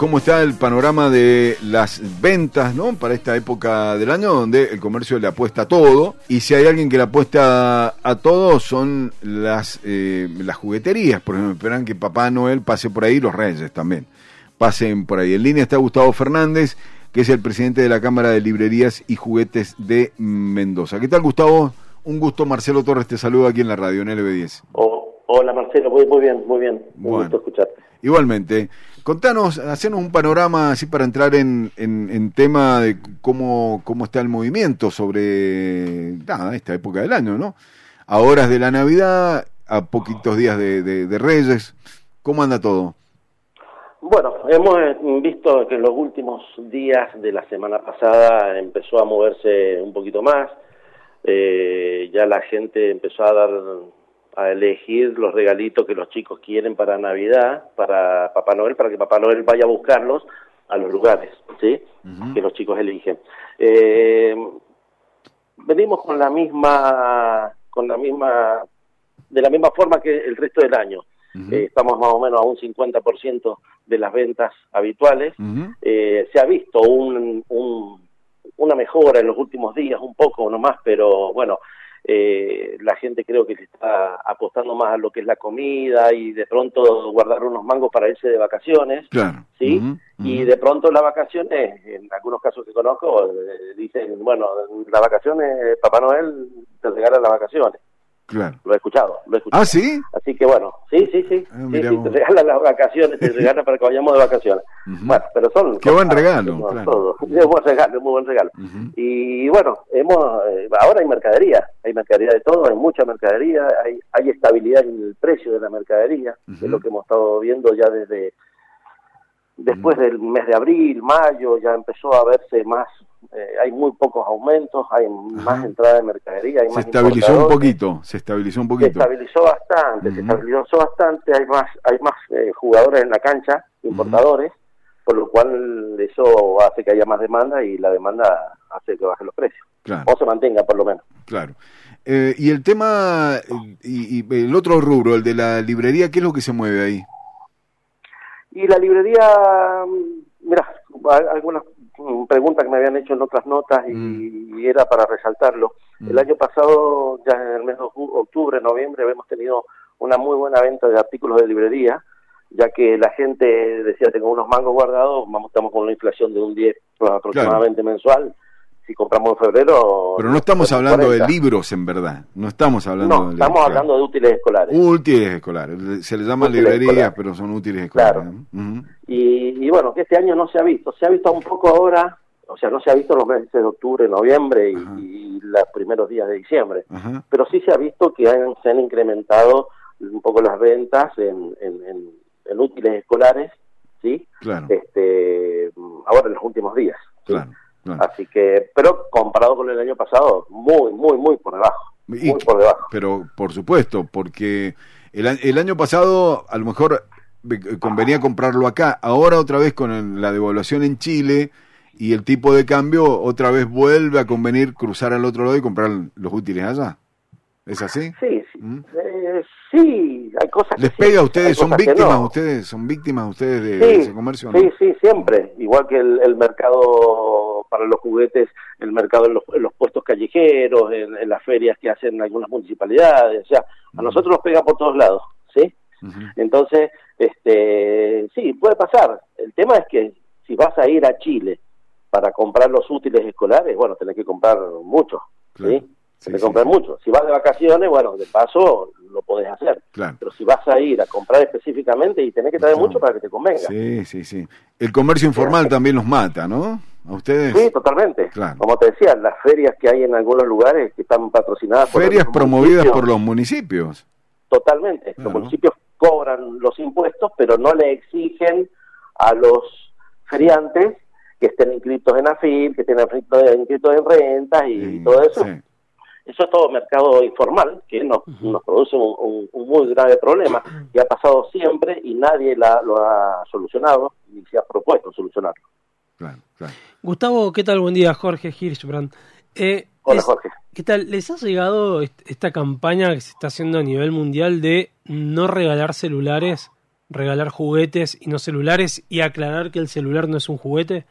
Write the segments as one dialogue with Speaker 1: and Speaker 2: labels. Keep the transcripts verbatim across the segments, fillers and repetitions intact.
Speaker 1: cómo está el panorama de las ventas, ¿no? Para esta época del año donde el comercio le apuesta a todo, y si hay alguien que le apuesta a todo son las eh, las jugueterías, por ejemplo, esperan que Papá Noel pase por ahí, los Reyes también pasen por ahí. En línea está Gustavo Fernández, que es el presidente de la Cámara de Librerías y Juguetes de Mendoza. ¿Qué tal, Gustavo? Un gusto. Marcelo Torres te saluda aquí en la radio, en L B diez.
Speaker 2: Oh, hola, Marcelo, muy, muy bien, muy bien. Un
Speaker 1: bueno,
Speaker 2: gusto escucharte.
Speaker 1: Igualmente. Contanos, hacernos un panorama así para entrar en, en, en tema de cómo, cómo está el movimiento sobre nada, esta época del año, ¿no? A horas de la Navidad, a poquitos días de, de, de Reyes, ¿cómo anda todo?
Speaker 2: Bueno, hemos visto que en los últimos días de la semana pasada empezó a moverse un poquito más, eh, ya la gente empezó a dar... a elegir los regalitos que los chicos quieren para Navidad, para Papá Noel, para que Papá Noel vaya a buscarlos a los lugares, ¿sí? Uh-huh. Que los chicos eligen. Eh, venimos con la misma, con la misma, de la misma forma que el resto del año. Uh-huh. Eh, estamos más o menos a un cincuenta por ciento de las ventas habituales. Uh-huh. Eh, se ha visto un, un, una mejora en los últimos días, un poco nomás, pero bueno, Eh, la gente creo que se está apostando más a lo que es la comida y de pronto guardar unos mangos para irse de vacaciones,
Speaker 1: claro.
Speaker 2: ¿sí?
Speaker 1: Uh-huh, uh-huh.
Speaker 2: Y de pronto las vacaciones, en algunos casos que conozco, eh, dicen, bueno, las vacaciones, Papá Noel te regala las vacaciones.
Speaker 1: Claro.
Speaker 2: Lo he escuchado, lo he escuchado.
Speaker 1: ¿Ah, sí?
Speaker 2: Así que bueno, sí, sí, sí,
Speaker 1: ah,
Speaker 2: sí, sí te regalan las vacaciones, te regalan para que vayamos de vacaciones. Uh-huh. Bueno, pero son...
Speaker 1: Qué buen regalo,
Speaker 2: no,
Speaker 1: claro.
Speaker 2: Todo. Es buen regalo, es muy buen regalo. Uh-huh. Y bueno, hemos eh, ahora hay mercadería, hay mercadería de todo, hay mucha mercadería, hay, hay estabilidad en el precio de la mercadería, uh-huh. que es lo que hemos estado viendo ya desde... Después uh-huh. del mes de abril, mayo, ya empezó a verse más... Eh, hay muy pocos aumentos, hay Ajá. más entrada de mercadería, hay
Speaker 1: se
Speaker 2: más
Speaker 1: estabilizó un poquito, se estabilizó un poquito.
Speaker 2: Se estabilizó bastante, uh-huh. se estabilizó bastante, hay más hay más eh, jugadores en la cancha, importadores, uh-huh. por lo cual eso hace que haya más demanda y la demanda hace que bajen los precios,
Speaker 1: claro.
Speaker 2: o se mantenga por lo menos.
Speaker 1: Claro. Eh, y el tema, y, y el otro rubro, el de la librería, ¿qué es lo que se mueve ahí?
Speaker 2: Y la librería, mira, algunas preguntas que me habían hecho en otras notas y, mm. y era para resaltarlo. Mm. El año pasado, ya en el mes de octubre, noviembre, hemos tenido una muy buena venta de artículos de librería, ya que la gente decía, tengo unos mangos guardados, vamos, estamos con una inflación de un diez aproximadamente claro. mensual. Si compramos en febrero...
Speaker 1: Pero no estamos hablando cuarenta. De libros, en verdad. No estamos hablando
Speaker 2: no,
Speaker 1: de...
Speaker 2: estamos claro. hablando de útiles escolares.
Speaker 1: Útiles escolares. Se les llama librerías, pero son útiles escolares.
Speaker 2: Claro. Uh-huh. Y, y bueno, que este año no se ha visto. Se ha visto un poco ahora, o sea, no se ha visto en los meses de octubre, noviembre y, y los primeros días de diciembre. Uh-huh. Pero sí se ha visto que han, se han incrementado un poco las ventas en, en, en, en útiles escolares, ¿sí?
Speaker 1: Claro.
Speaker 2: Este, ahora en los últimos días. ¿sí?
Speaker 1: Claro. Claro.
Speaker 2: Así que, pero comparado con el año pasado, muy, muy, muy por debajo.
Speaker 1: Y,
Speaker 2: muy por debajo.
Speaker 1: Pero, por supuesto, porque el, el año pasado a lo mejor convenía comprarlo acá. Ahora otra vez con el, la devaluación en Chile y el tipo de cambio, otra vez vuelve a convenir cruzar al otro lado y comprar los útiles allá. ¿Es así?
Speaker 2: Sí, sí.
Speaker 1: ¿Mm?
Speaker 2: Eh, sí, hay cosas que
Speaker 1: ¿Les
Speaker 2: sí,
Speaker 1: pega a ustedes? ¿Son víctimas
Speaker 2: no.
Speaker 1: ustedes? ¿Son víctimas ustedes de,
Speaker 2: sí,
Speaker 1: de ese comercio? ¿No?
Speaker 2: Sí, sí, siempre. Igual que el, el mercado para los juguetes, el mercado en los, en los puestos callejeros, en, en las ferias que hacen algunas municipalidades. O sea, a uh-huh. nosotros nos pega por todos lados, ¿sí? Uh-huh. Entonces, este, sí, puede pasar. El tema es que si vas a ir a Chile para comprar los útiles escolares, bueno, tenés que comprar mucho,
Speaker 1: claro.
Speaker 2: ¿sí? Sí, de comprar sí. mucho. Si vas de vacaciones, bueno, de paso lo podés hacer.
Speaker 1: Claro.
Speaker 2: Pero si vas a ir a comprar específicamente y tenés que traer claro. mucho para que te convenga.
Speaker 1: Sí, sí, sí. El comercio informal sí. también los mata, ¿no? ¿A ustedes?
Speaker 2: Sí, totalmente.
Speaker 1: Claro.
Speaker 2: Como te decía, las ferias que hay en algunos lugares que están patrocinadas por
Speaker 1: ferias promovidas por los municipios.
Speaker 2: Totalmente. Claro. Los municipios cobran los impuestos, pero no le exigen a los feriantes que estén inscritos en AFIP, que estén inscritos en rentas y sí, todo eso. Sí. Eso es todo mercado informal, que nos, uh-huh. nos produce un, un, un muy grave problema, que ha pasado siempre y nadie la, lo ha solucionado, ni se ha propuesto solucionarlo.
Speaker 1: Claro, claro.
Speaker 3: Gustavo, ¿qué tal? Buen día, Jorge Hirschbrand. Eh,
Speaker 2: Hola,
Speaker 3: es,
Speaker 2: Jorge.
Speaker 3: ¿Qué tal? ¿Les ha llegado esta campaña que se está haciendo a nivel mundial de no regalar celulares regalar juguetes y no celulares y aclarar que el celular no es un juguete?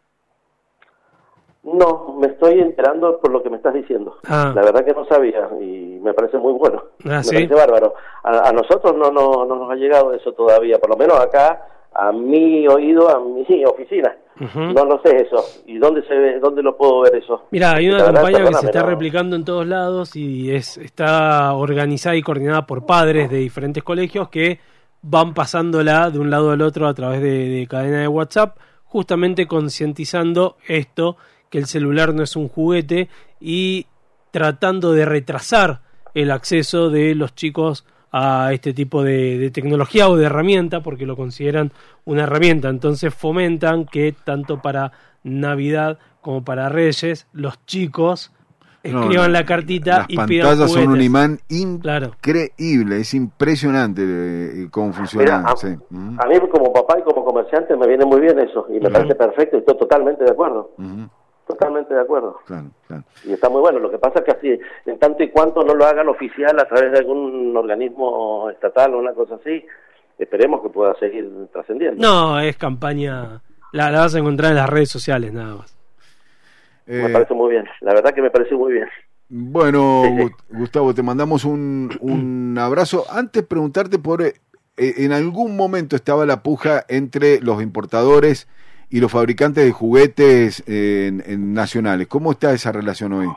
Speaker 2: No, me estoy enterando por lo que me estás diciendo.
Speaker 3: Ah.
Speaker 2: La verdad que no sabía y me parece muy bueno.
Speaker 3: Ah,
Speaker 2: me
Speaker 3: ¿sí?
Speaker 2: parece bárbaro. A, a nosotros no, no, no nos ha llegado eso todavía, por lo menos acá, a mi oído, a mi oficina. Uh-huh. No lo sé eso. ¿Y dónde se ve, dónde lo puedo ver eso?
Speaker 3: Mira, hay una
Speaker 2: la
Speaker 3: campaña
Speaker 2: verdad,
Speaker 3: que se está
Speaker 2: no.
Speaker 3: replicando en todos lados y es está organizada y coordinada por padres de diferentes colegios que van pasándola de un lado al otro a través de, de cadena de WhatsApp, justamente concientizando esto, que el celular no es un juguete y tratando de retrasar el acceso de los chicos a este tipo de, de tecnología o de herramienta, porque lo consideran una herramienta. Entonces fomentan que tanto para Navidad como para Reyes los chicos escriban no, la cartita y pidan juguetes.
Speaker 1: Las pantallas son un imán increíble, claro. Es impresionante eh, cómo funciona.
Speaker 2: Mira, a,
Speaker 1: sí.
Speaker 2: uh-huh. a mí como papá y como comerciante me viene muy bien eso y me uh-huh. parece perfecto y estoy totalmente de acuerdo. Uh-huh. Totalmente de acuerdo.
Speaker 1: Claro, claro.
Speaker 2: Y está muy bueno. Lo que pasa es que así, en tanto y cuanto no lo hagan oficial a través de algún organismo estatal o una cosa así, esperemos que pueda seguir trascendiendo.
Speaker 3: No, es campaña, la, la vas a encontrar en las redes sociales nada más.
Speaker 2: Eh, me parece muy bien, la verdad que me parece muy bien.
Speaker 1: Bueno, sí, sí. Gustavo, te mandamos un, un abrazo. Antes preguntarte por, eh, en algún momento estaba la puja entre los importadores y los fabricantes de juguetes eh, en, en nacionales. ¿Cómo está esa relación hoy?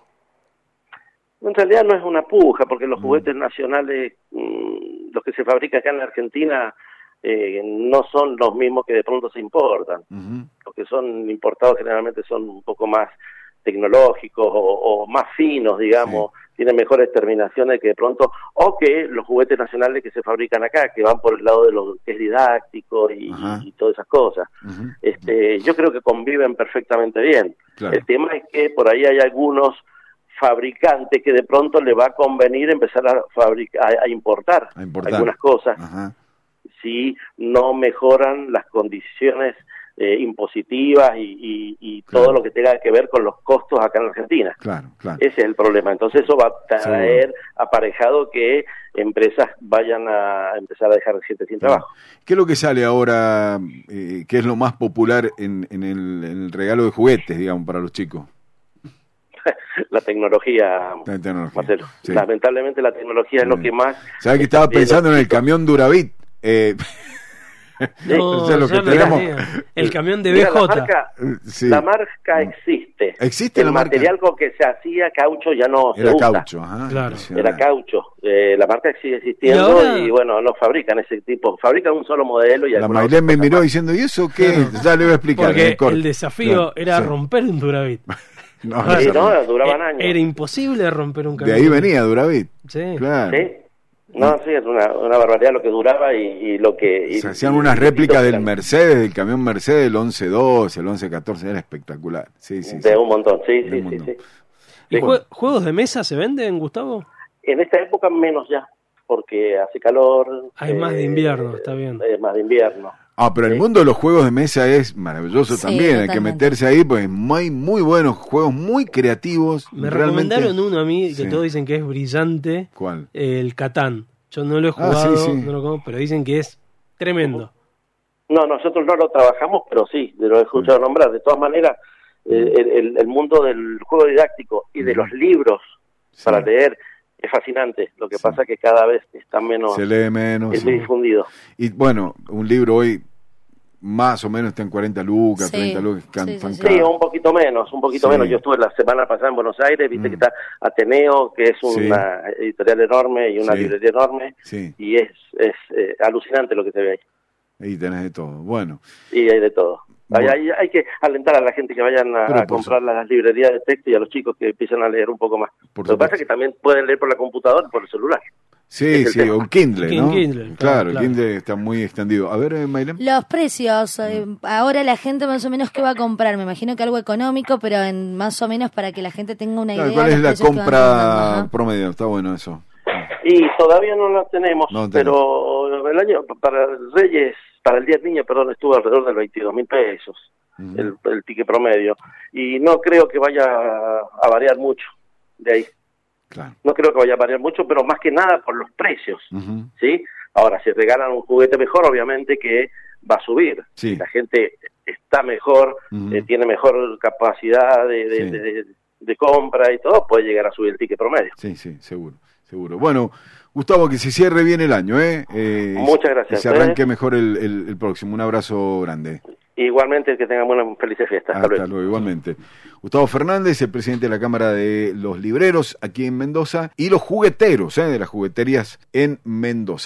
Speaker 2: En realidad no es una puja, porque los mm. juguetes nacionales, mmm, los que se fabrican acá en la Argentina, eh, no son los mismos que de pronto se importan. Uh-huh. Los que son importados generalmente son un poco más tecnológicos o, o más finos, digamos, sí. Tienen mejores terminaciones que de pronto, o que los juguetes nacionales que se fabrican acá, que van por el lado de lo que es didáctico y, uh-huh. y todas esas cosas. Uh-huh. Este, yo creo que conviven perfectamente bien. Claro. El tema es que por ahí hay algunos fabricantes que de pronto le va a convenir empezar a fabricar, a, a, importar, a importar algunas cosas, uh-huh. si no mejoran las condiciones Eh, impositivas y, y, y claro. todo lo que tenga que ver con los costos acá en la Argentina.
Speaker 1: Claro, claro.
Speaker 2: Ese es el problema. Entonces eso va a traer Seguro. aparejado que empresas vayan a empezar a dejar gente sin claro. trabajo.
Speaker 1: ¿Qué es lo que sale ahora, eh, qué es lo más popular en, en, el, en el regalo de juguetes, digamos, para los chicos?
Speaker 2: La tecnología,
Speaker 1: la tecnología.
Speaker 2: Marcelo.
Speaker 1: Sí.
Speaker 2: Lamentablemente la tecnología sí. es lo que más...
Speaker 1: ¿Sabes que estaba pensando en el camión Duravit? Eh...
Speaker 3: No, o sea, lo que tenemos... El camión de
Speaker 2: Mira,
Speaker 3: B J.
Speaker 2: La marca, sí. la marca existe.
Speaker 1: ¿Existe
Speaker 2: el
Speaker 1: la marca?
Speaker 2: material con que se hacía caucho ya no
Speaker 1: Era
Speaker 2: se usa.
Speaker 1: caucho, ajá.
Speaker 3: Claro.
Speaker 2: Era caucho. Eh, la marca sigue existiendo ¿Y, ahora... y bueno, no fabrican ese tipo. Fabrican un solo modelo y
Speaker 1: la Maylén me miró más. diciendo, ¿y eso qué? Ya le voy a explicar.
Speaker 3: Porque el, el desafío claro. era sí. romper un Duravit.
Speaker 2: no, no, sí, no, duraban años.
Speaker 3: Era imposible romper un camión.
Speaker 1: De ahí venía Duravit.
Speaker 3: Sí.
Speaker 1: Claro.
Speaker 2: Sí. No, sí, es una, una barbaridad lo que duraba y, y lo que... Y,
Speaker 1: se hacían y, unas réplicas del Mercedes, del camión Mercedes, el once doce, el once catorce, era espectacular. Sí, sí,
Speaker 2: de
Speaker 1: sí.
Speaker 2: un montón, sí, sí,
Speaker 1: sí,
Speaker 2: sí, sí.
Speaker 3: ¿Y jue- juegos de mesa se venden, Gustavo?
Speaker 2: En esta época menos ya, porque hace calor.
Speaker 3: Hay eh, más de invierno, está bien.
Speaker 2: Eh, más de invierno.
Speaker 1: Ah, pero sí. El mundo de los juegos de mesa es maravilloso sí, también, totalmente. Hay que meterse ahí, pues hay muy buenos juegos, muy creativos.
Speaker 3: Me
Speaker 1: realmente...
Speaker 3: recomendaron uno a mí, que sí. todos dicen que es brillante.
Speaker 1: ¿Cuál?
Speaker 3: El Catán. Yo no lo he jugado,
Speaker 1: ah, sí, sí.
Speaker 3: no lo conozco, pero dicen que es tremendo.
Speaker 2: No, nosotros no lo trabajamos, pero sí, lo he escuchado sí. nombrar. De todas maneras, el, el, el mundo del juego didáctico y de los libros sí. para leer es fascinante. Lo que sí. pasa es que cada vez está menos,
Speaker 1: se lee menos,
Speaker 2: es
Speaker 1: sí.
Speaker 2: difundido.
Speaker 1: Y bueno, un libro hoy más o menos está en cuarenta lucas,
Speaker 2: sí.
Speaker 1: treinta lucas. Can,
Speaker 2: sí, sí, sí. sí, un poquito menos, un poquito sí. menos. Yo estuve la semana pasada en Buenos Aires, viste mm. que está Ateneo, que es una sí. editorial enorme y una sí. librería enorme,
Speaker 1: sí.
Speaker 2: y es, es eh, alucinante lo que se ve ahí.
Speaker 1: Ahí tenés de todo, bueno.
Speaker 2: Y hay de todo. Bueno. Hay, hay, hay que alentar a la gente que vayan a, a comprar su... las librerías de texto y a los chicos que empiecen a leer un poco más. Por lo que pasa es que también pueden leer por la computadora y por el celular.
Speaker 1: Sí, sí, o un Kindle, ¿no?
Speaker 3: Kindle,
Speaker 1: claro, claro, el Kindle está muy extendido. A ver, eh, Maylén.
Speaker 4: Los precios, eh, ahora la gente más o menos qué va a comprar, me imagino que algo económico, pero en más o menos para que la gente tenga una
Speaker 1: claro,
Speaker 4: idea.
Speaker 1: ¿Cuál es la compra promedio? Está bueno eso.
Speaker 2: Y todavía no la tenemos,
Speaker 1: no
Speaker 2: pero el año para Reyes, para el Día del Niño, perdón, estuvo alrededor de veintidós mil pesos uh-huh. el, el ticket promedio, y no creo que vaya a, a variar mucho de ahí.
Speaker 1: Claro.
Speaker 2: No creo que vaya a variar mucho, pero más que nada por los precios, uh-huh. ¿sí? Ahora, si regalan un juguete mejor, obviamente que va a subir.
Speaker 1: Sí.
Speaker 2: Si la gente está mejor, uh-huh. eh, tiene mejor capacidad de, de,
Speaker 1: sí.
Speaker 2: de, de, de compra y todo, puede llegar a subir el ticket promedio.
Speaker 1: Sí, sí, seguro, seguro. Bueno, Gustavo, que se cierre bien el año, ¿eh? eh
Speaker 2: Muchas gracias.
Speaker 1: Que se arranque ¿eh? mejor el, el, el próximo. Un abrazo grande.
Speaker 2: Igualmente, que tengan buenas, felices fiestas.
Speaker 1: Hasta, Hasta luego. luego, igualmente. Gustavo Fernández, el presidente de la Cámara de los Libreros aquí en Mendoza, y los jugueteros, ¿eh? de las jugueterías en Mendoza.